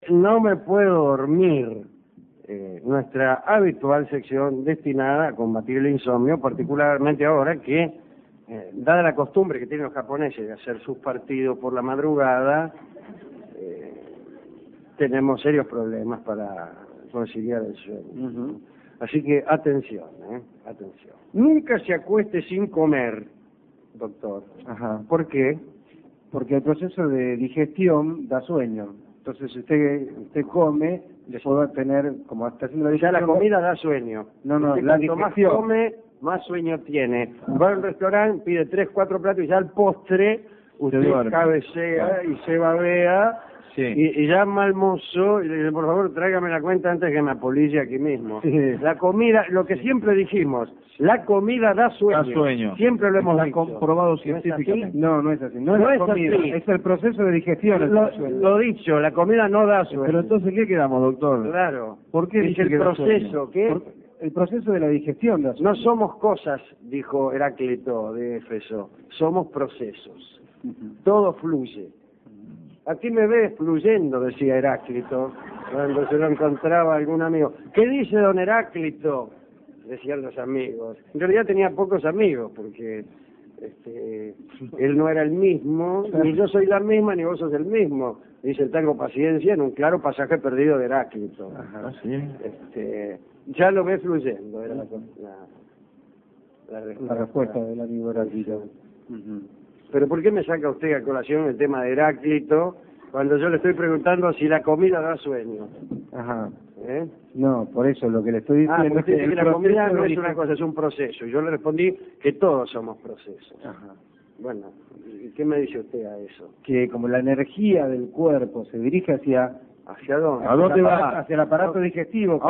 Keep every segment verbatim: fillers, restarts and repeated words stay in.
no me puedo dormir, eh, nuestra habitual sección destinada a combatir el insomnio, particularmente ahora que, eh, dada la costumbre que tienen los japoneses de hacer sus partidos por la madrugada, eh, tenemos serios problemas para conciliar el sueño. Uh-huh. Así que atención, ¿eh? Atención. Nunca se acueste sin comer, doctor. Ajá. ¿Por qué? Porque el proceso de digestión da sueño. Entonces, si usted, usted come, le puede tener, como está haciendo la digestión... Ya la comida da sueño. No, no, usted la cuanto más digestión... come, más sueño tiene. Va al restaurante, pide tres, cuatro platos y ya al postre usted cabecea y se babea. Sí. Y, y llama al mozo y le dice, por favor, tráigame la cuenta antes que me apolille aquí mismo. Sí. La comida, lo que siempre dijimos, la comida da sueño. Da sueño. Siempre lo hemos Está dicho. comprobado científicamente. ¿No, no es así? No, no es la es comida, así. Es el proceso de digestión. Lo, lo dicho, la comida no da sueño. Pero entonces, ¿qué quedamos, doctor? Claro. ¿Por qué es dice el que proceso? ¿Qué? Por, el proceso de la digestión da sueño. No somos cosas, dijo Heráclito de Éfeso, somos procesos. Uh-huh. Todo fluye. Aquí me ves fluyendo, decía Heráclito, cuando se lo encontraba algún amigo. ¿Qué dice don Heráclito? Decían los amigos. En realidad tenía pocos amigos, porque este, él no era el mismo, ni yo soy la misma, ni vos sos el mismo. Dice, tengo paciencia, en un claro pasaje perdido de Heráclito. Ajá, sí. Este, ya lo ve fluyendo, era la, la, la, la respuesta del amigo Heráclito. Uh-huh. Pero ¿por qué me saca usted a colación el tema de Heráclito cuando yo le estoy preguntando si la comida da sueño? Ajá. ¿Eh? No, por eso lo que le estoy diciendo ah, es que, que la comida no es una cosa, es un proceso. Y yo le respondí que todos somos procesos. Ajá. Bueno, ¿y qué me dice usted a eso? Que como la energía del cuerpo se dirige hacia... ¿Hacia dónde? ¿A dónde va? Hacia el aparato digestivo.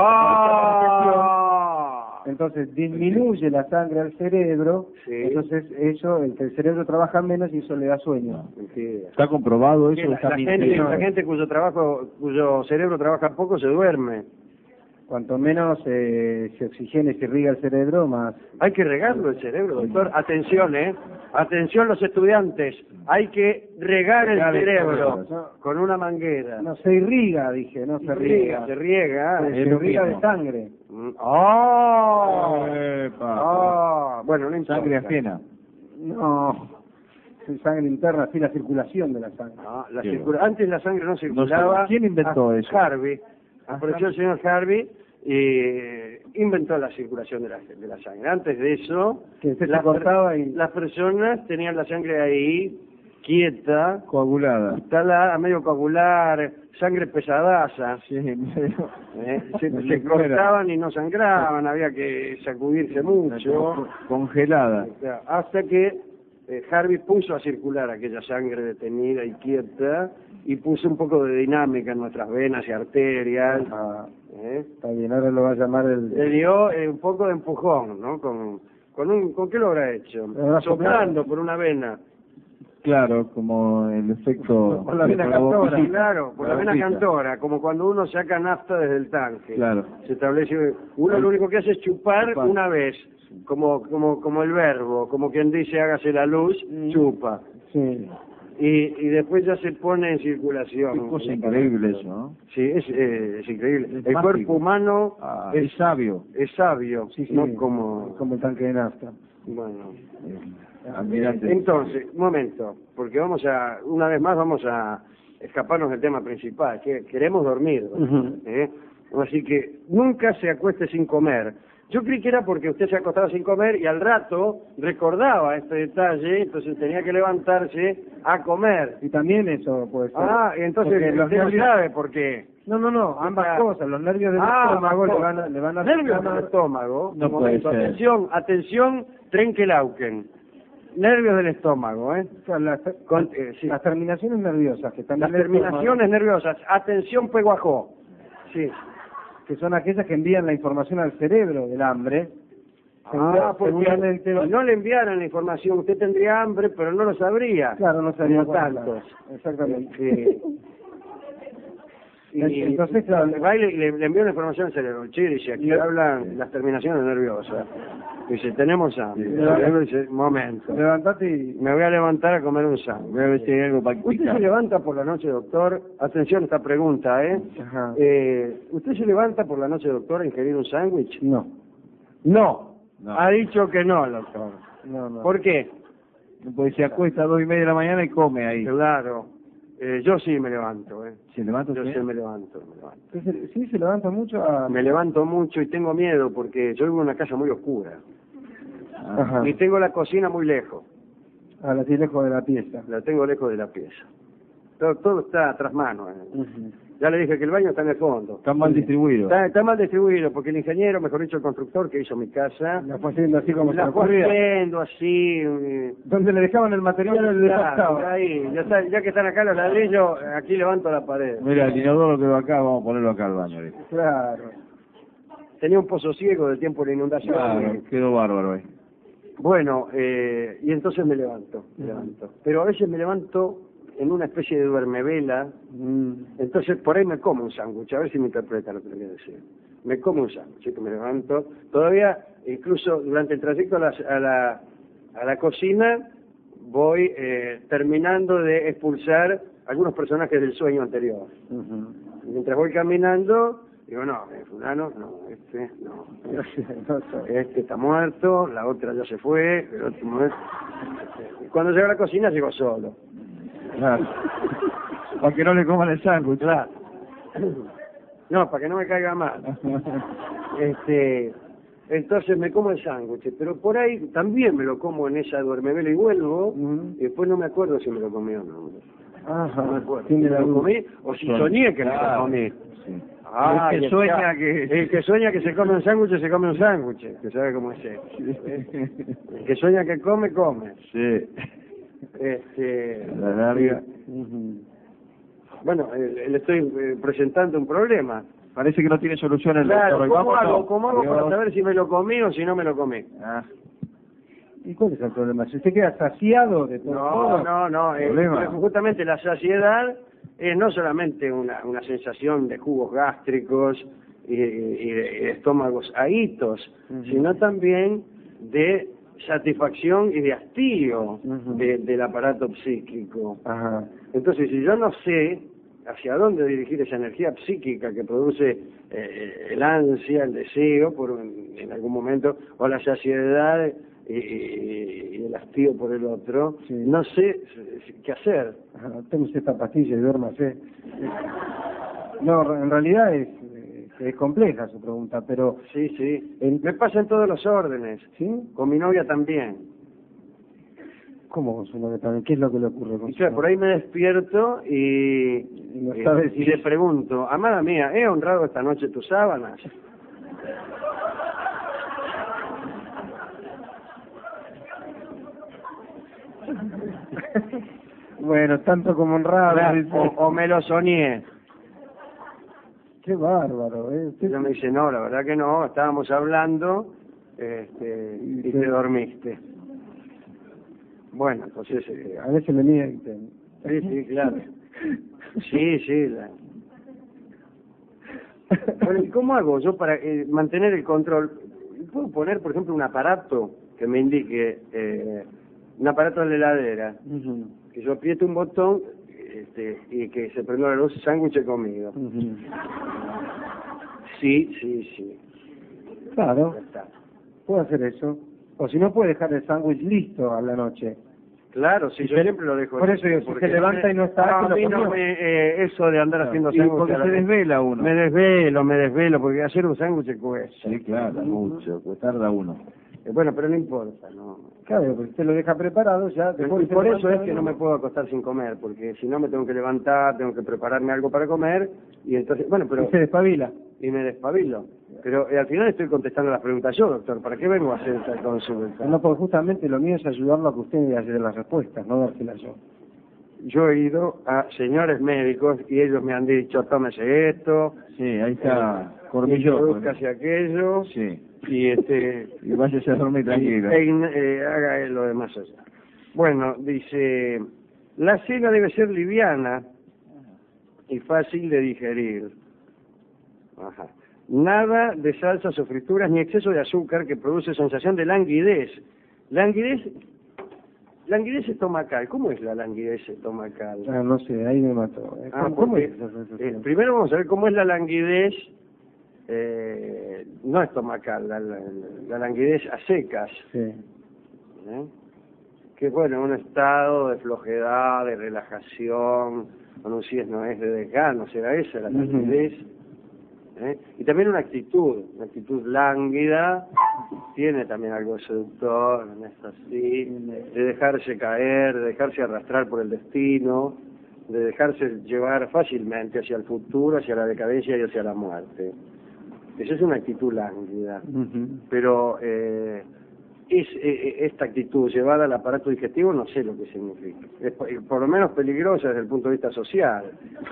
¡Ah! Entonces disminuye la sangre al cerebro, sí. Entonces eso, el, el cerebro trabaja menos y eso le da sueño. Sí. ¿Está comprobado eso? La, está la, gente, la gente cuyo trabajo, cuyo cerebro trabaja poco se duerme. Cuanto menos eh, se oxigena y se irriga el cerebro, más... Hay que regarlo el cerebro, doctor. Atención, ¿eh? Atención los estudiantes. Hay que regar el cerebro no, con una manguera. No, se irriga, dije, no se riega. Se riega. Se, se irriga de sangre. ¡Oh! ¡Oh! Bueno, no importa. ¿Sangre ajena? No, es sangre interna, así la circulación de la sangre. Ah, la circula... Antes la sangre no circulaba. No, ¿quién inventó eso? Harvey. Apareció el señor Harvey y inventó la circulación de la, de la sangre. Antes de eso, que se las, cortaba y... las personas tenían la sangre ahí, quieta, coagulada, instalada, a medio coagular, sangre pesadaza. Sí, medio... ¿Eh? Se, se cortaban y no sangraban, había que sacudirse mucho. Congelada. Hasta que eh, Harvey puso a circular aquella sangre detenida y quieta y puso un poco de dinámica en nuestras venas y arterias. Ah, ¿eh? Está bien, ahora lo va a llamar el... Le dio eh, un poco de empujón, ¿no? Con, con, un, ¿con qué lo habrá hecho? Soplando por una vena. Claro, como el efecto... Por la vena cantora, claro, por la vena cantora, como cuando uno saca nafta desde el tanque. Claro. Se establece... Uno lo único que hace es chupar, chupar. una vez, como, como, como el verbo, como quien dice hágase la luz, mm. chupa. Sí. Y, y después ya se pone en circulación. Qué cosa increíble eso, ¿no? Sí, es, eh, es increíble. Es el mágico. Cuerpo humano ah, es, es sabio. Es sabio, sí, sí, no como... como el tanque de nafta. Bueno. Eh, admirante. Entonces, un momento, porque vamos a, una vez más vamos a escaparnos del tema principal, que queremos dormir. Uh-huh. ¿eh? Así que nunca se acueste sin comer. Yo creí que era porque usted se acostaba sin comer y al rato recordaba este detalle, entonces tenía que levantarse a comer. Y también eso puede ser. Ah, entonces usted los nervios... no sabe por qué. No, no, no, ambas ah, cosas. Los nervios del ah, estómago le van a... Le van a nervios del estómago. No puede ser. Atención, atención, Trenkelauken. Nervios del estómago, ¿eh? O sea, las, Con, eh, sí. las terminaciones nerviosas que están Las terminaciones nerviosas. Atención, Peguajó. Sí. Que son aquellas que envían la información al cerebro del hambre. Ah, porque si no le enviaran la información, usted tendría hambre, pero no lo sabría. Claro, no sabría tantos. Exactamente. Sí. y entonces, claro, va y le, le, le envió la información al cerebro. Che, dice, aquí hablan las terminaciones nerviosas. Dice, tenemos hambre. El cerebro dice, momento. Levantate y... Me voy a levantar a comer un sándwich. Voy a ver si hay algo para... ¿Usted se levanta por la noche, doctor? Atención a esta pregunta, ¿eh? Ajá. eh ¿Usted se levanta por la noche, doctor, a ingerir un sándwich? No. No. No. Ha dicho que no, doctor. No, no. ¿Por qué? Pues se acuesta a dos y media de la mañana y come ahí. Claro. Eh, yo sí me levanto, ¿eh? ¿Se levanta Yo usted? sí me levanto, me levanto. Entonces, sí, se levanta mucho a... Me levanto mucho y tengo miedo porque yo vivo en una casa muy oscura. Ajá. Y tengo la cocina muy lejos. A la lejos de la pieza. La tengo lejos de la pieza. Todo, todo está tras mano. ¿eh? Uh-huh. Ya le dije que el baño está en el fondo. Está mal distribuido. Está, está mal distribuido porque el ingeniero, mejor dicho el constructor que hizo mi casa, La fue haciendo así como se la le fue ocurría. haciendo así. eh, Donde le dejaban el material, le claro, desgastaba. ahí, ya, está, ya que están acá los ladrillos, aquí levanto la pared. Mira, el inodoro que va acá, vamos a ponerlo acá al baño. dijo. Claro. Tenía un pozo ciego del tiempo de la inundación. Claro, quedó bárbaro ahí. Bueno, eh, y entonces me levanto, me levanto. Pero a veces me levanto en una especie de duermevela, Mm. entonces por ahí me como un sándwich, a ver si me interpreta lo que le voy a decir. Me como un sándwich, que me levanto. Todavía, incluso durante el trayecto a la, a la, a la cocina, voy eh, terminando de expulsar algunos personajes del sueño anterior. Uh-huh. Mientras voy caminando, digo, no, eh, fulano, no, este, no. Este está muerto, la otra ya se fue, el otro muerto. Y cuando llego a la cocina, llego solo. Claro. Para que no le coman el sándwich. Claro. No, para que no me caiga mal. Este, entonces me como el sándwich, pero por ahí también me lo como en esa duermevela y vuelvo, Uh-huh. y después no me acuerdo si me lo comí o no. Ajá. No me acuerdo. Tiene Si me la lo duda. comí o si soñé que me lo Claro. comí. Sí. Ah, El que y sueña está. que- El que sueña que se come un sándwich, se come un sándwich, que sabe cómo es eso. El que sueña que come, come. Sí. Este, La larga. Uh-huh. bueno, eh, le estoy eh, presentando un problema. Parece que no tiene solución el Claro, doctor. ¿cómo Vamos, hago, no. ¿cómo hago para Dios. saber si me lo comí o si no me lo comí? Ah. ¿Y cuál es el problema? Si usted queda saciado de todo No, todo, no, no. eh, Problema. justamente la saciedad es no solamente una, una sensación de jugos gástricos y, y de, y de estómagos ahitos, Ujú. sino también de satisfacción y de hastío Ujú. de- del aparato psíquico. Ajá. Entonces, si yo no sé hacia dónde dirigir esa energía psíquica que produce eh, el ansia, el deseo por un- en algún momento, o la saciedad y, y- y el hastío por el otro, Sí. no sé qué hacer. Ajá. Tómese esta pastilla y duérmase. No, en realidad es, eh, es compleja su pregunta, pero... Sí, sí. El- Me pasa en todos los órdenes. ¿Sí? Con mi novia también. ¿Cómo con su novia también? ¿Qué es lo que le ocurre con Y su claro, por novia? ahí me despierto y, Y no y- sabe y si- le pregunto, amada mía, ¿he honrado esta noche tus sábanas? Bueno, tanto como honrado. Claro, dice. o, o me lo soñé. Qué bárbaro, ¿eh? Usted- Ella me dice, no, la verdad que no, estábamos hablando este, y Sí. te dormiste. Bueno, entonces, eh, A veces me mienten. sí, sí, claro. Sí, sí. La... Bueno, ¿y cómo hago yo para eh, mantener el control? ¿Puedo poner, por ejemplo, un aparato que me indique, eh, un aparato de la heladera, Ujú. que yo apriete un botón este, y que se prenda la luz, sándwich comido? Ujú. Sí, sí, sí. Claro, Ya está. puede hacer eso. O si no, puede dejar el sándwich listo a la noche. Claro, sí, Y yo se- siempre lo dejo. por eso digo, si porque se levanta y no está, no, ¿qué a lo mí no comió? me, eh, eso de andar haciendo Y sándwiches porque a la se vez. desvela uno. Me desvelo, me desvelo, porque hacer un sándwich cuesta. Sí, claro, mucho, pues tarda uno. Eh, Bueno, pero no importa, ¿no? Claro, porque usted lo deja preparado ya. Y se por eso levanta es que no me puedo acostar sin comer, porque si no me tengo que levantar, tengo que prepararme algo para comer, y entonces, bueno, pero... Y se despabila. Y me despabilo. Pero eh, al final estoy contestando las preguntas yo, doctor. ¿Para qué vengo a hacer esta consulta? No, porque justamente lo mío es ayudarlo a que usted dé las respuestas, no dárselas yo. Yo he ido a señores médicos y ellos me han dicho, tómese esto, Sí, ahí está eh, Cormillot. introdúzcase aquello, Sí. y este Y váyase a dormir tranquilo. e in- eh, haga lo demás allá. Bueno, dice, la cena debe ser liviana, y fácil de digerir. Ajá. Nada de salsas o frituras ni exceso de azúcar que produce sensación de languidez. Languidez, languidez estomacal. ¿Cómo es la languidez estomacal? Ah, no sé, ahí me mató. Ah, ¿Cómo, ¿cómo porque, es esa sensación? eh, primero vamos a ver cómo es la languidez, eh, no estomacal, la, la, la languidez a secas. Sí. ¿Eh? Que bueno, un estado de flojedad, de relajación, no sé si no es de desgano, será esa la languidez. ¿Eh? Y también una actitud, una actitud lánguida, tiene también algo seductor, ¿no es así? De dejarse caer, de dejarse arrastrar por el destino, de dejarse llevar fácilmente hacia el futuro, hacia la decadencia y hacia la muerte. Esa es una actitud lánguida. Uh-huh. Pero eh, es, eh, esta actitud llevada al aparato digestivo no sé lo que significa. Es por, por lo menos peligrosa desde el punto de vista social.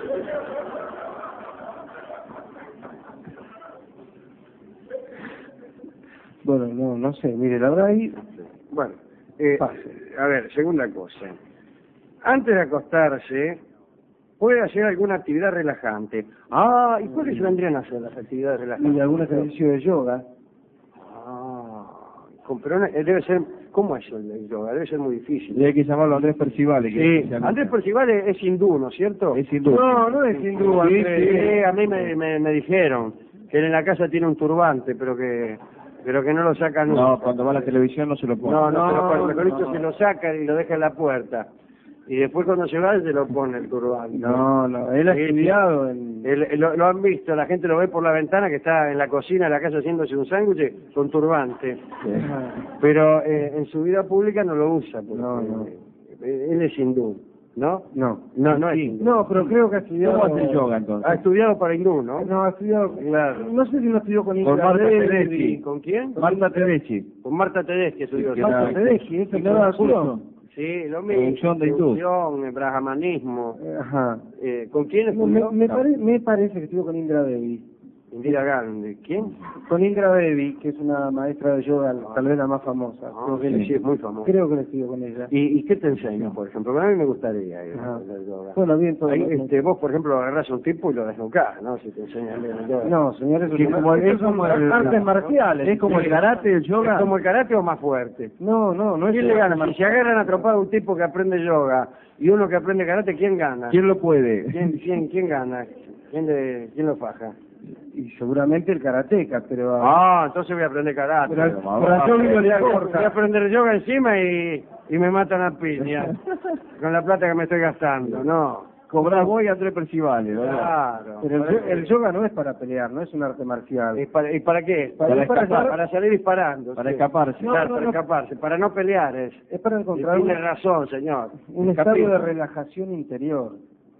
Bueno, no, no sé, mire, la verdad ahí... Bueno, eh, a ver, segunda cosa. Antes de acostarse, puede hacer alguna actividad relajante. Ah, ¿y cuáles vendrían a ser las actividades relajantes? Y algún ejercicio de yoga. Ah, con, pero no- debe ser... ¿Cómo es el del yoga? Debe ser muy difícil. Y hay que llamarlo Andrés Percivale. Que Sí, Andrés Percival es, es hindú, ¿no es cierto? Es hindú. No, no es hindú, Sí, Andrés. sí, a mí me, me, me dijeron que él en la casa tiene un turbante, pero que pero que no lo saca nunca. No, cuando va a la televisión no se lo pone. No, no, No, pero mejor dicho no. se lo saca y lo deja en la puerta. Y después cuando se va se lo pone el turbante. No, no, él ha Sí, estudiado en... El- lo, lo han visto, la gente lo ve por la ventana que está en la cocina de la casa haciéndose un sándwich con turbante. Pero eh, en su vida pública no lo usa. Porque, No, no. eh, él es hindú, ¿no? No. No, no es Sí. hindú. No, pero creo que ha estudiado... ¿Cómo hace yoga entonces? Ha estudiado para hindú, ¿no? No, ha estudiado... Claro. No sé si no estudió con Con Marta Inglaterra. Tedeschi. ¿Con quién? Marta Tedeschi. Con Marta Tedeschi estudió. Que Marta era- Tedeschi, esa que que era daba curso. curso. Sí, lo mismo. Producción de hindú. Producción, eh, brahmanismo. Ajá. Eh, ¿Con quién No, me, estudió? me, pare- me parece que estuvo con Indra Devi. Indira Gandhi. ¿Quién? Con Indra Devi, que es una maestra de yoga, tal vez la más famosa. Ah, creo, que sí, le- sí, es muy famoso. creo que le estudió con ella. ¿Y, ¿Y qué te enseña, por ejemplo? A mí me gustaría ir a Ajá. aprender yoga. Bueno, bien, todo. Ahí, este, vos, por ejemplo, agarrás a un tipo y lo desnucás, ¿no? Si te enseñan bien el yoga. No, señores, Que eso como el- eso es como son el- artes marciales. Es como el karate, el yoga. ¿Es como el karate o más fuerte? No, no, no es... ¿Quién le gana? Si se agarran a tropar a un tipo que aprende yoga y uno que aprende karate, ¿quién gana? ¿Quién lo puede? ¿Quién, quién, quién gana? ¿Quién, le, ¿Quién lo faja? Y seguramente el karateca, pero... Ah, entonces voy a aprender karate. Pero al- Pero pero al yoga no le voy a importa. aprender yoga encima y, y me matan a piña con la plata que me estoy gastando, no. Cobrás vos y Andrés Percivale, ¿verdad? Claro. Pero el, yo- el yoga no es para pelear, no es un arte marcial. ¿Y para, y para qué? Para Para, escapar. para salir disparando. Para sí. escaparse. No, Claro, no, para no. escaparse, para no pelear es. Es para Y encontrar un, tiene razón, señor. un estado Capito. de relajación interior.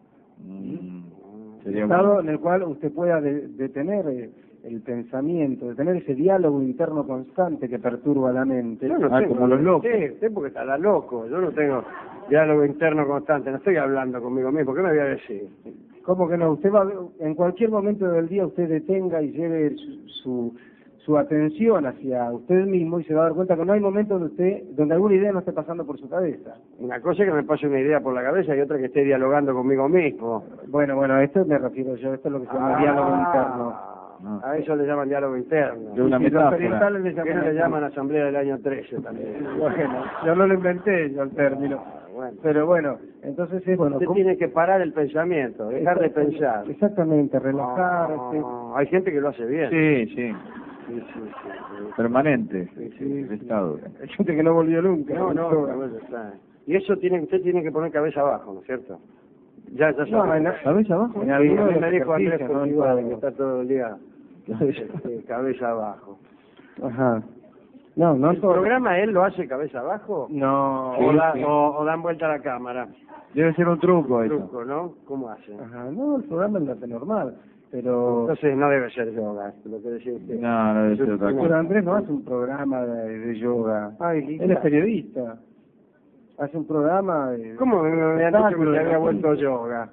Mm, Un sería estado bueno. en el cual usted pueda de- detener eh, el pensamiento, detener ese diálogo interno constante que perturba la mente. Yo no Ah, tengo, como los locos. Sí, usted porque está la loco. Yo no tengo diálogo interno constante. No estoy hablando conmigo mismo. ¿Qué me voy a decir? ¿Cómo que no? Usted va, en cualquier momento del día usted detenga y lleve su, su, su atención hacia usted mismo y se va a dar cuenta que no hay momento donde usted, donde alguna idea no esté pasando por su cabeza. Una cosa es que me pase una idea por la cabeza y otra que esté dialogando conmigo mismo. Bueno, bueno, a esto me refiero yo, esto es lo que se llama Ah, diálogo interno. A eso le llaman diálogo interno. De una Y los metáfora. orientales le Que llaman, le llaman asamblea del año trece también. Bueno, yo no lo inventé yo el término. Ah, bueno. Pero bueno, entonces es bueno. Usted ¿cómo- tiene que parar el pensamiento, dejar de pensar. Exactamente, relajarse. Ah, hay gente que lo hace bien. Sí, sí. Sí, sí, sí, sí. Permanente. Sí, sí, el estado. Hay gente que no volvió nunca. No, no, Yoga. no, eso está. Y eso tiene, usted tiene que poner cabeza abajo, ¿no es cierto? Ya, ya No, sabe. en- ¿Sabés abajo? En Sí, alguno a de mí los me dijo Andrés ejercicios, ¿no? En Portigual, todo. que está todo el día este, cabeza abajo. Ajá. No, no ¿El todo. programa él lo hace cabeza abajo? No. O, Sí, da- sí. o, o dan vuelta a la cámara. Debe ser un truco eso. Truco, ¿no? ¿Cómo hace? Ajá, no, el programa lo hace normal. Pero, Entonces no debe ser yoga, lo que decía usted. No, no debe ser otra pero cosa. Andrés no hace un programa de, de yoga. Ay, Él es periodista. Hace un programa de... ¿Cómo me, me han dicho que se había vuelto yoga?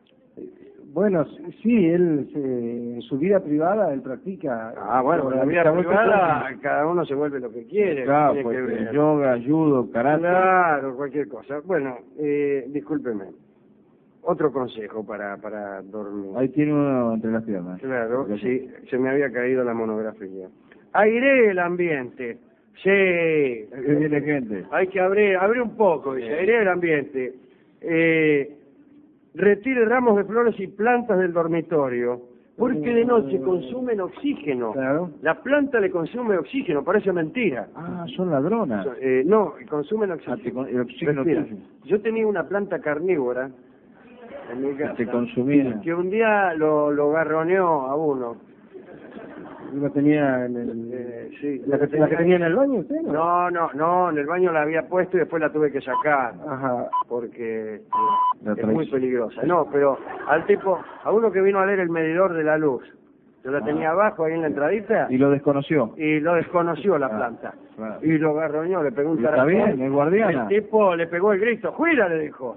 Bueno, sí, él se- en su vida privada él practica. Ah, bueno, en la vida Se ha vuelto privada cada uno se vuelve lo que quiere. Claro, tiene que pues, ver. yoga, judo, karate. Claro, cualquier cosa. Bueno, eh, discúlpeme. otro consejo para, para dormir. Ahí tiene uno entre las piernas. Claro, sí, se me había caído la monografía. Airee el ambiente. Sí. Que viene gente. Hay que abrir, abrir un poco, dice, airee el ambiente. Eh, retire ramos de flores y plantas del dormitorio, porque de noche consumen oxígeno. Claro. La planta le consume oxígeno, parece mentira. Ah, son ladronas. Eh, no, consumen Ah, te oxígeno. con- el oxígeno Respira. tuyo. Yo tenía una planta carnívora en mi casa, Te consumía. que un día lo, lo garroneó a uno. ¿Lo tenía en el... Eh, sí. ¿La, que, la que tenía en el baño usted, no? No, no, no, en el baño la había puesto y después la tuve que sacar, Ajá. porque eh, La es muy traición. peligrosa. No, pero al tipo, a uno que vino a leer el medidor de la luz, yo la tenía abajo ahí en la entradita Y lo desconoció. y lo desconoció la Ah, planta. claro. Y lo garroñó, le pegó un Y está tarazón. bien, es guardiana. El tipo le pegó el grito, ¡juira! Le dijo.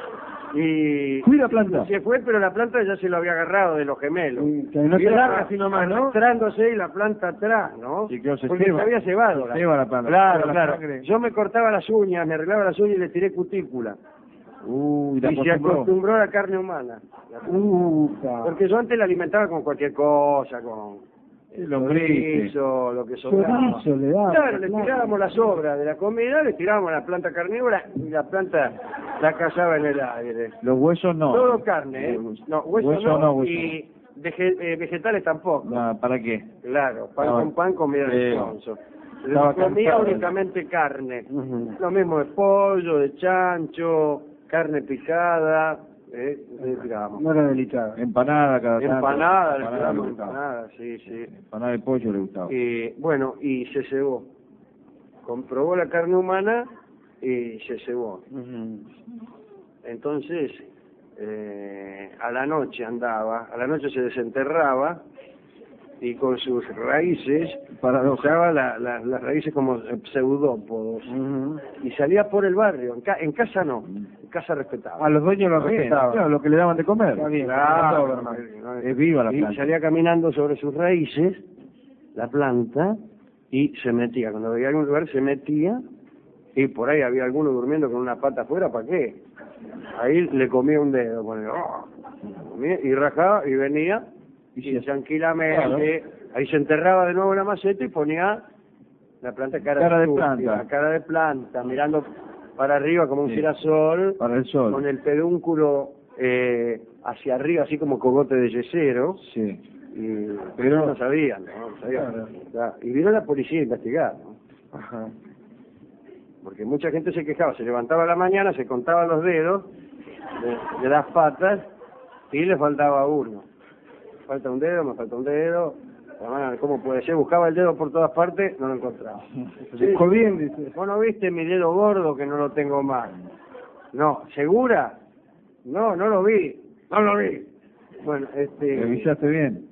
Y Cuida planta. se fue, pero la planta ya se lo había agarrado de los gemelos. Y que no te Iba larga así nomás, ¿no? arrastrándose y la planta atrás, ¿no? Sí, claro, se Porque ceba. se había cebado. Se ceba la planta. Claro, Se ceba la claro. sangre. Yo me cortaba las uñas, me arreglaba las uñas y le tiré cutícula. Uy, Y la se acostumbró. acostumbró a la carne humana. Uh, ca- Porque yo antes la alimentaba con cualquier cosa, con El lombriz. chorizo, lo que sobraba. Chorizo le daba, Claro, le claro. tirábamos las sobras de la comida, le tirábamos la planta carnívora y la planta la cazaba en el aire. Los huesos no. Todo carne, ¿eh? No, hueso, Hueso no, no, hueso y vege- eh, vegetales tampoco. No, ¿para qué? Claro, pan Estaba- con pan, comida de Sí. sonso. Estaba Comía cansado. únicamente carne. Ujú. Lo mismo de pollo, de chancho, carne picada, eh, le tirábamos. No era delicado. Empanada cada tanto. Empanada, le Empanada tirábamos le gustaba. empanada, sí, sí. Empanada de pollo le gustaba. Y bueno, y se cebó. Comprobó la carne humana y se cebó. Ujú. Entonces, eh, a la noche andaba, a la noche se desenterraba y con sus raíces usaba la- la- las raíces como pseudópodos Ujú. y salía por el barrio. En, ca- en casa no, en casa respetaba. A los dueños lo Está bien, respetaban. claro, lo que le daban de comer. Está bien, Claro, todo, hermano. Es viva la y planta. salía caminando sobre sus raíces, la planta, y se metía. Cuando veía algún lugar se metía, y por ahí había alguno durmiendo con una pata afuera, ¿para qué? Ahí le comía un dedo, ponía, oh, comía, y rajaba, y venía, y tranquilamente, ahí se enterraba de nuevo en la maceta y ponía la planta cara, Cara de estúpida, planta. cara de planta, mirando para arriba como un Sí. girasol, Para el sol. con el pedúnculo eh, hacia arriba, así como cogote de yesero, Sí. y, pero no sabían, ¿no? No sabían. Claro. Claro. Y vino la policía a investigar, ¿no? Ajá. Porque mucha gente se quejaba, se levantaba a la mañana, se contaba los dedos de, de las patas y le faltaba uno. Falta un dedo, me falta un dedo. Hermano, ¿cómo puede ser? Buscaba el dedo por todas partes, no lo encontraba. Sí. Buscó bien, dice. ¿Vos no viste mi dedo gordo que no lo tengo más? No, ¿segura? No, no lo vi, no lo vi. Bueno, este... ¿Revisaste bien?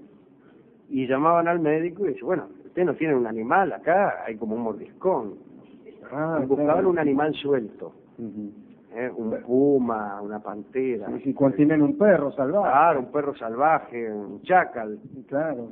Y llamaban al médico y dice, bueno, usted no tiene un animal acá, hay como un mordiscón. Ah, Y buscaban claro. un animal suelto, Ujú. ¿eh? Un puma, una pantera. Y si contienen un perro salvaje. Claro, un perro salvaje, un chacal. Claro.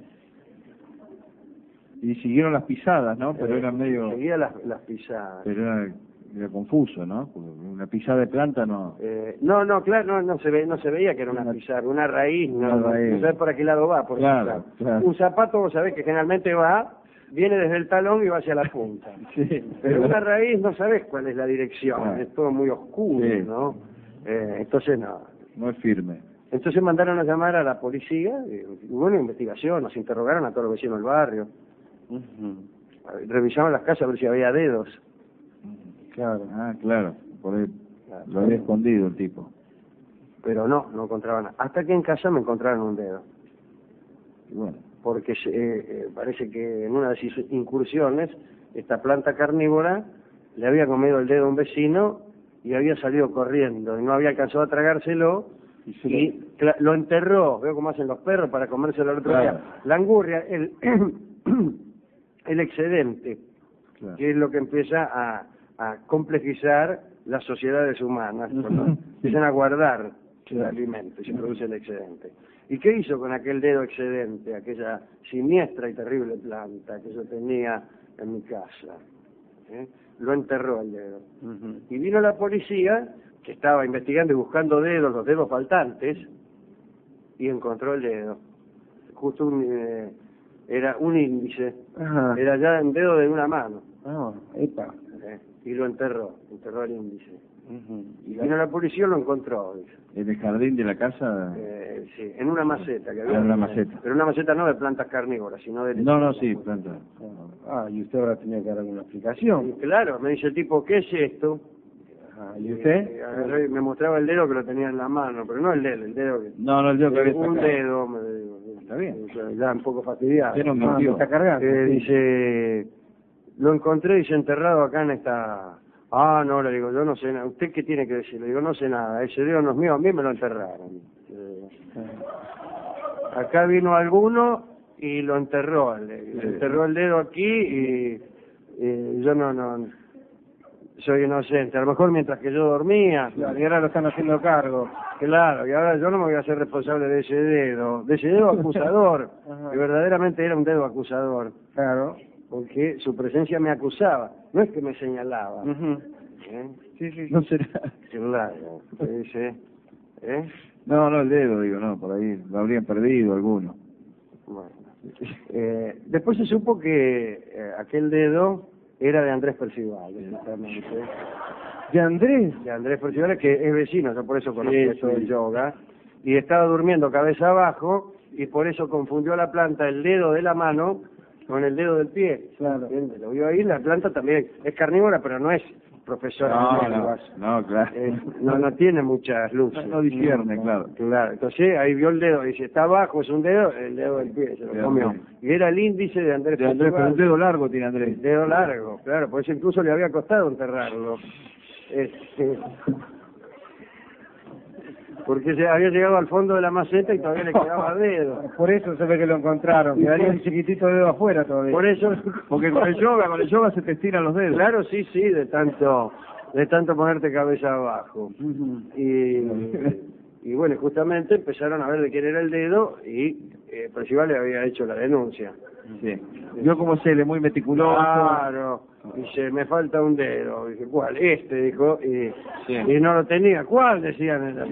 Y siguieron las pisadas, ¿no? Pero Eh, era medio... Seguía las, las pisadas. Pero era, era confuso, ¿no? Porque una pisada de planta no... Eh, no, no, claro, no, no se ve, no se veía que era una Una- pisada, una raíz, no, una no, raíz. no sabes por qué lado va, por Claro, ejemplo. claro. Un zapato, vos sabés que generalmente va, viene desde el talón y va hacia la punta. Sí. Pero una raíz no sabés cuál es la dirección, Ah. es todo muy oscuro, Sí. ¿no? Eh, entonces no. No es firme. Entonces mandaron a llamar a la policía, y hubo una investigación, nos interrogaron a todos los vecinos del barrio, revisaron las casas a ver si había dedos. Claro. Ah, claro. Por ahí Claro. lo había escondido el tipo. Pero no, no encontraban nada. Hasta que en casa me encontraron un dedo. Y bueno, Porque se- eh, eh, parece que en una de sus incursiones, esta planta carnívora le había comido el dedo a un vecino y había salido corriendo y no había alcanzado a tragárselo y se y cla- lo enterró. Veo cómo hacen los perros para comérselo al otro Claro. día. La angurria, el, el excedente, claro. que es lo que empieza a, a complejizar las sociedades humanas, cuando empiezan a guardar el alimento y se produce el excedente. ¿Y qué hizo con aquel dedo excedente, aquella siniestra y terrible planta que yo tenía en mi casa? ¿Eh? Lo enterró el dedo. Y vino la policía, que estaba investigando y buscando dedos, los dedos faltantes, y encontró el dedo. Justo un, eh, era un índice, Ajá. era ya un dedo de una mano. Ah, epa. Eh, y lo enterró, enterró el índice. Ujú. Y vino la policía y lo encontró, dice. ¿En el jardín de la casa? Eh, sí, en una maceta que había. Ah, en una maceta. Pero una maceta no de plantas carnívoras, sino de... No, no, sí, planta. Ah, y usted habrá tenido que dar alguna explicación. Y claro, me dice el tipo, ¿qué es esto? Ajá. ¿Y usted? Y agarré y me mostraba el dedo que lo tenía en la mano, pero no el dedo, el dedo que... No, no, el dedo que había un sacado. dedo, me digo. Está bien. Ya, ya un poco fastidiado. Usted no Ah, me mintió. está cargando. Eh, Sí. dice, lo encontré, dice, enterrado acá en esta... Ah, no, le digo, yo no sé nada. ¿Usted qué tiene que decir? Le digo, no sé nada. Ese dedo no es mío, a mí me lo enterraron. Eh, acá vino alguno y lo enterró. Le, le enterró el dedo aquí y, y yo no, no... Soy inocente. A lo mejor mientras que yo dormía... Claro, y ahora lo están haciendo cargo. Claro, y ahora yo no me voy a hacer responsable de ese dedo, de ese dedo acusador, Ajá. que verdaderamente era un dedo acusador, Claro. porque su presencia me acusaba, no es que me señalaba. Ujú. ¿Eh? Sí, sí. No será. Claro, usted dice, ¿eh? No, no, el dedo, digo, no, por ahí lo habrían perdido alguno. Bueno. Eh, después se supo que eh, aquel dedo era de Andrés Percival, exactamente. ¿De Andrés? De Andrés Percival, que es vecino, yo por eso conocí Sí, esto sí. del yoga, y estaba durmiendo cabeza abajo, y por eso confundió la planta, el dedo de la mano, con el dedo del pie. Claro. ¿Entiende? Lo vio ahí, la planta también es carnívora, pero no es profesora No, de no, lenguas. no, claro. Eh, no, no tiene muchas luces. No, no discierne, claro. Claro, entonces ahí vio el dedo, dice, está abajo, es un dedo, el dedo del pie, se lo Dedo comió. del Y era el índice de Andrés De Andrés, pero Percival. un dedo largo tiene Andrés. El dedo largo, claro, por eso incluso le había costado enterrarlo. Este, porque se había llegado al fondo de la maceta y todavía le quedaba dedo. Por eso se ve que lo encontraron. Quedaría un chiquitito dedo afuera todavía. Por eso, Porque con el yoga, con el yoga se te estiran los dedos. claro, sí, sí, de tanto, de tanto ponerte cabeza abajo. Y, y bueno, justamente empezaron a ver de quién era el dedo y eh, Percival le había hecho la denuncia. Sí. Yo como sé, él es muy meticuloso. Claro, dice, me falta un dedo. Dije, ¿cuál? Este, dijo, y, Sí. y no lo tenía. ¿Cuál? Decían. Era.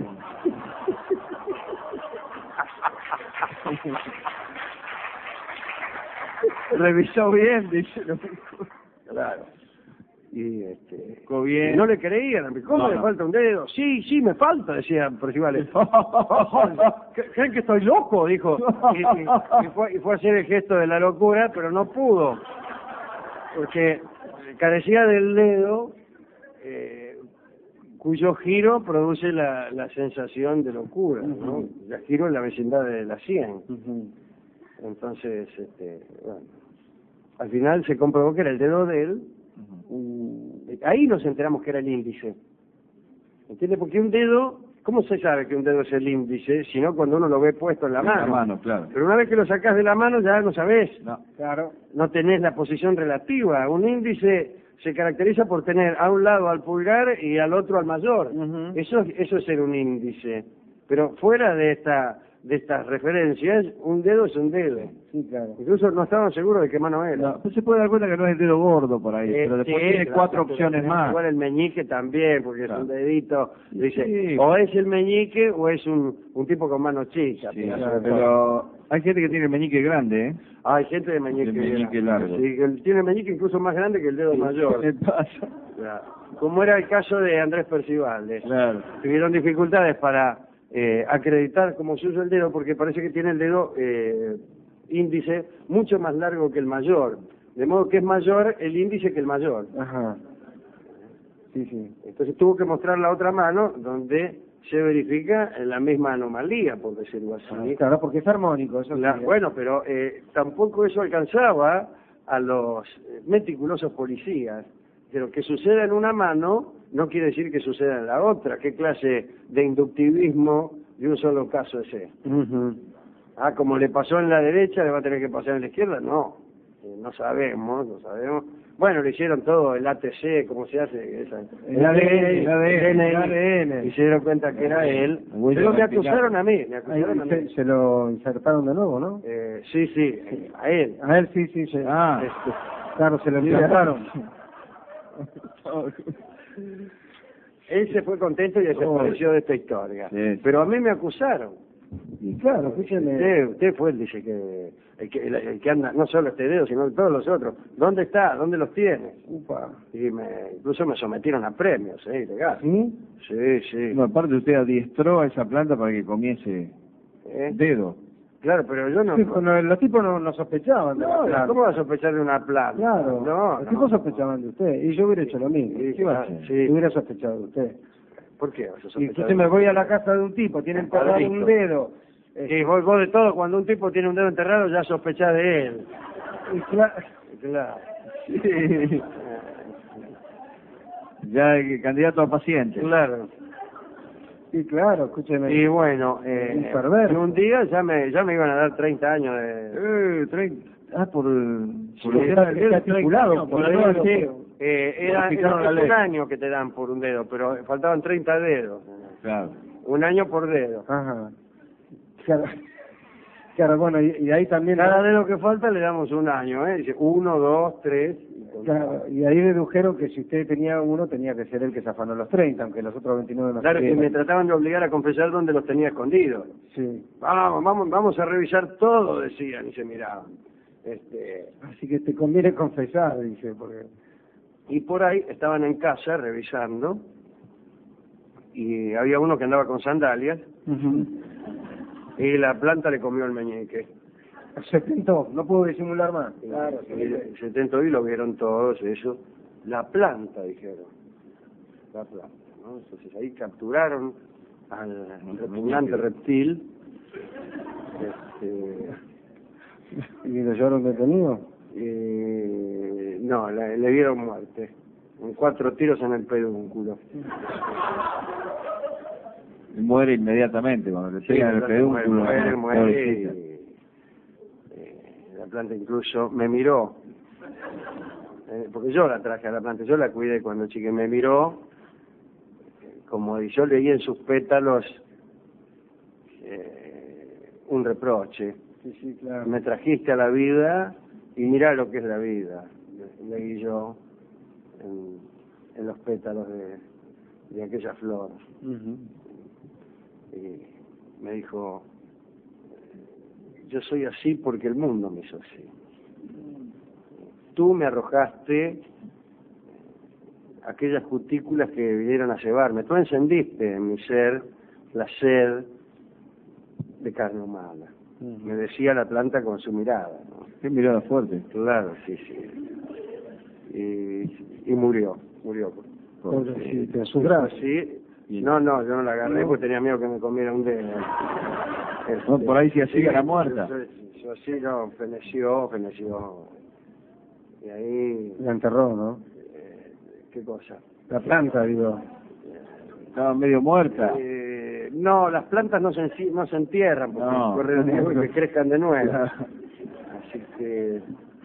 Revisó bien, dice. Claro. Y este, Ficó bien. y no le creían. ¿Cómo No, le no. falta un dedo? Sí, sí, me falta, decía Percival. ¿Creen que estoy loco? Dijo. Y, y- y fue, y fue a hacer el gesto de la locura, pero no pudo. Porque carecía del dedo, eh, cuyo giro produce la, la sensación de locura, ¿no? El giro en la vecindad de la sien. Ujú. Entonces, este, bueno, al final se comprobó que era el dedo de él. Y ahí nos enteramos que era el índice. ¿Entiendes? Porque un dedo, ¿cómo se sabe que un dedo es el índice? Sino cuando uno lo ve puesto en la En mano. la mano, claro. Pero una vez que lo sacás de la mano ya no sabés. No. Claro. No tenés la posición relativa. Un índice se caracteriza por tener a un lado al pulgar y al otro al mayor. Ujú. Eso, eso es ser un índice. Pero fuera de esta de estas referencias, un dedo es un dedo. Sí, claro. Incluso no estaban seguros de qué mano era. No, no se puede dar cuenta que no es el dedo gordo por ahí, pero Eh, después sí, tiene claro, cuatro pero opciones tenés más. Igual el meñique también, porque Claro. es un dedito. Dice, Sí. o es el meñique o es un, un tipo con manos chicas. Sí, pero- pero hay gente que tiene el meñique grande, ¿eh? Ah, hay gente de meñique, De meñique grande. largo. Sí, que tiene meñique incluso más grande que el dedo mayor. ¿Qué pasa? Claro. Como era el caso de Andrés Percival. ¿eh? Claro. Tuvieron dificultades para eh, acreditar como suyo el dedo, porque parece que tiene el dedo eh, índice mucho más largo que el mayor. De modo que es mayor el índice que el mayor. Ajá. Sí, sí. Entonces tuvo que mostrar la otra mano donde se verifica la misma anomalía, por decirlo así. Claro, porque es armónico. Eso La- sí. bueno, pero eh, tampoco eso alcanzaba a los eh, meticulosos policías. Pero que suceda en una mano no quiere decir que suceda en la otra. ¿Qué clase de inductivismo de un solo caso es este? Ujú. Ah, como le pasó en la derecha, le va a tener que pasar en la izquierda. No, eh, no sabemos, no sabemos. Bueno, le hicieron todo, el A T C, ¿cómo se hace? Esa, El A D N, el A D N, el A D N. y se dieron cuenta que era él. Huella Pero me dactilar. acusaron a mí, me Ahí acusaron a se, mí. se lo insertaron de nuevo, ¿no? Eh, sí, sí, a él. A él sí, sí, sí. Ah. Este, claro, se lo insertaron. Él se fue contento y desapareció de esta historia. Sí. Pero a mí me acusaron. Y claro, escúcheme. Usted, usted fue el, dice que el, que el, el que anda, no solo este dedo, sino todos los otros. ¿Dónde está? ¿Dónde los tiene? Upa. Y me, incluso me sometieron a premios, ¿eh? Ilegal. ¿Sí? Sí, sí. No, aparte usted adiestró a esa planta para que comiese ¿Eh? dedo. Claro, pero yo no... Sí, no, los tipos no, no sospechaban de la No, planta. ¿cómo va a sospechar de una planta? Claro, No, los no. tipos sospechaban de usted. Y yo hubiera hecho lo mismo. Sí, ¿Qué iba a claro, hacer? sí. Yo hubiera sospechado de usted. ¿Por qué vas a Y sospechar? entonces me voy a la casa de un tipo, tiene enterrado Listo. un dedo. Y vos, vos de todo, cuando un tipo tiene un dedo enterrado, ya sospechás de él. Y claro, Claro. Sí. Ya el candidato a paciente. Claro. y claro, escúcheme. Y bueno, eh, Un perverso. y un día ya me ya me iban a dar treinta años de... Eh, treinta. Ah, por, Sí, por lo que era el dedo, está estipulado, treinta años, por por la la ley. ley. Eh, era, Modificaron era la ley. un año que te dan por un dedo, pero faltaban treinta dedos. Claro. Un año por dedo. Ajá. Claro, claro bueno, y, y ahí también... Cada dedo que falta le damos un año, ¿eh? Dice uno, dos, tres... y con- Claro, y ahí dedujeron que si usted tenía uno, tenía que ser el que se afanó los treinta, aunque los otros veintinueve no Claro, y salieron. me trataban de obligar a confesar dónde los tenía escondidos. Sí. Vamos, vamos, vamos a revisar todo, decían, y se miraban. Este, Así que te conviene confesar, dice, porque... y por ahí estaban en casa revisando, y había uno que andaba con sandalias, y la planta le comió el meñique. Se tentó, no pudo disimular más. Claro, Y se tentó y lo vieron todos, eso. La planta, dijeron. La planta, ¿no? Entonces ahí capturaron al repugnante reptil. Este, ¿Y lo llevaron detenido? eh, no, le, le dieron muerte. Con cuatro tiros en el pedúnculo. Muere inmediatamente cuando le pegan el la planta pedúnculo. muere, muere, pobrecita. y, eh, la planta incluso me miró. Eh, porque yo la traje a la planta, yo la cuidé cuando chique, me miró, eh, como yo leí en sus pétalos eh, un reproche. Sí, sí, claro. Me trajiste a la vida y mirá lo que es la vida, le- leí yo en, en los pétalos de, de aquella flor. Ujú. Y me dijo, yo soy así porque el mundo me hizo así. Tú me arrojaste aquellas cutículas que vinieron a cebarme. Tú encendiste en mi ser la sed de carne humana. Me decía la planta con su mirada, ¿no? Qué mirada fuerte. Claro, sí, sí. Y, y murió, murió. Pobrecito, en sus brazos. Sí. No, no, yo no la agarré No. porque tenía miedo que me comiera un dedo. No, por ahí si así Sí, era muerta. Yo, yo así no, feneció, feneció. Y ahí, La enterró, ¿no? eh, ¿qué cosa? La planta, digo. Estaba medio muerta. Eh, no, las plantas no se, enci- no se entierran porque No. corre el riesgo de que crezcan de nuevo. Así que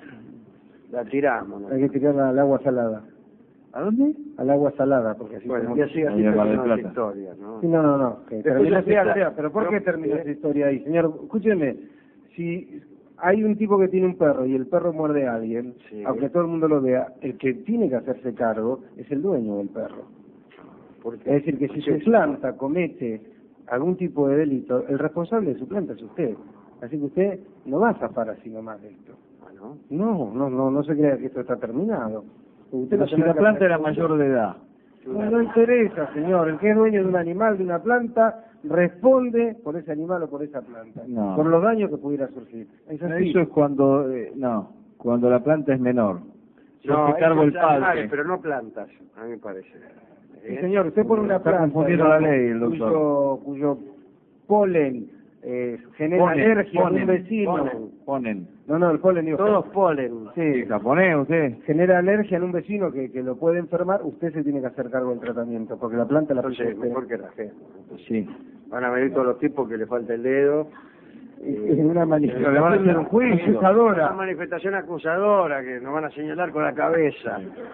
la tiramos, ¿no? Hay que tirarla al agua salada. ¿A dónde? Al agua salada, porque así... Bueno, como- y así, así Ahí en Mar del terminó la Plata. historia, ¿no? Sí, no, no, no. Que Después terminó ya esa fui a la- historia. ¿Pero por qué pero- terminó eh, esa historia ahí? Señor, escúcheme. Si hay un tipo que tiene un perro y el perro muerde a alguien, Sí. aunque todo el mundo lo vea, el que tiene que hacerse cargo es el dueño del perro. Porque, Es decir, que si su planta comete algún tipo de delito, el responsable de su planta es usted. Así que usted no va a zafar así nomás de esto. bueno, No, no, no, no se crea que esto está terminado. Usted Pero va a si tener la que planta hacer- era mayor de edad. No, no interesa, señor. El que es dueño de un animal, de una planta, responde por ese animal o por esa planta. No. Por los daños que pudiera surgir. Es así. Eso es cuando, eh, no, cuando la planta es menor. Yo no, me cargo el esos animales, padre. pero no plantas, a mí me parece. Sí, ¿Eh? señor, usted pone una Está planta confundiendo la ley, el doctor. cuyo, cuyo polen eh, genera Ponen, alergia a un ponen, vecino. ponen, ponen. No, no, el polen, digo, Todos polen. sí, ¿Japonés usted? genera alergia en un vecino que, que lo puede enfermar, usted se tiene que hacer cargo del tratamiento, porque la planta la puso Entonces, usted. mejor que la gente. Sí. Van a venir todos los tipos que le falta el dedo. En una Pero le van a manifestación hacer un juicio. Una acusadora. manifestación acusadora que nos van a señalar con la cabeza.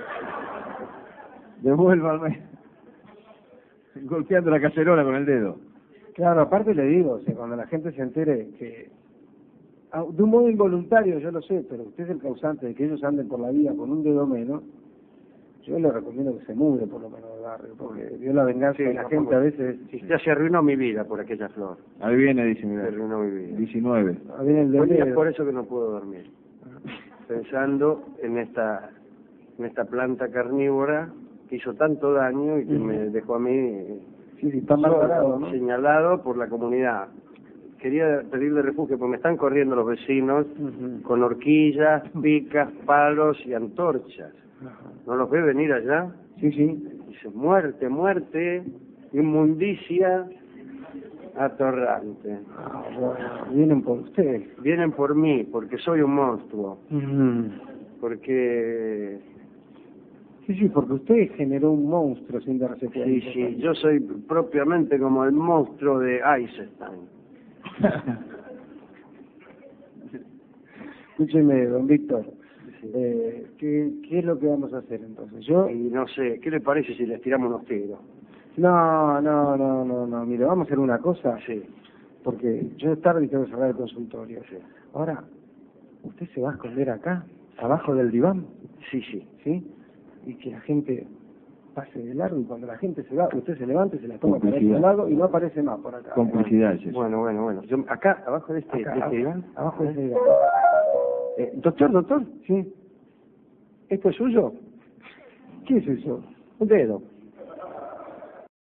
Devuélvame. Golpeando la cacerola con el dedo. Claro, aparte le digo, o sea, cuando la gente se entere que, ah, de un modo involuntario, yo lo sé, pero usted es el causante de que ellos anden por la vida con un dedo menos, yo le recomiendo que se mude por lo menos del barrio, porque dio la venganza Sí, de la no, gente como- a veces. Sí, ya se arruinó mi vida por aquella flor. Ahí viene, dice, Se mira. arruinó mi vida. diecinueve. A ver el Hoy día es dedo. por eso que no puedo dormir. Pensando en esta en esta planta carnívora que hizo tanto daño y que me dejó a mí eh, Sí, sí, está mal solo, parado, ¿no? señalado por la comunidad. Quería pedirle refugio porque me están corriendo los vecinos Ujú. con horquillas, picas, palos y antorchas. Ajá. ¿No los ve venir allá? Sí, sí. Dice, muerte, muerte, inmundicia atorrante. Ah, bueno, vienen por usted. Vienen por mí, porque soy un monstruo, Ujú. porque... Sí, sí, porque usted generó un monstruo sin darse cuenta. Sí, sí, yo soy propiamente como el monstruo de Eisenstein. Escúcheme, don Víctor, Sí. eh, ¿qué, ¿qué es lo que vamos a hacer entonces? Yo, Y no sé, ¿qué le parece si les tiramos unos tiros? no, no, no, no, no, mire, vamos a hacer una cosa, Sí, porque yo es tarde y tengo que cerrar el consultorio. sí, Ahora, ¿usted se va a esconder acá, abajo del diván? sí, sí. ¿Sí? Y que la gente pase de largo y cuando la gente se va, usted se levante, se la toma para Complicidad. otro lado y no aparece más por acá. Complicidad es eso. Bueno, bueno, bueno. Yo, acá, abajo de este, Acá, de este abajo, diván. abajo de ese diván. Eh, doctor, doctor, ¿Sí? ¿esto es suyo? ¿Qué es eso? Un dedo.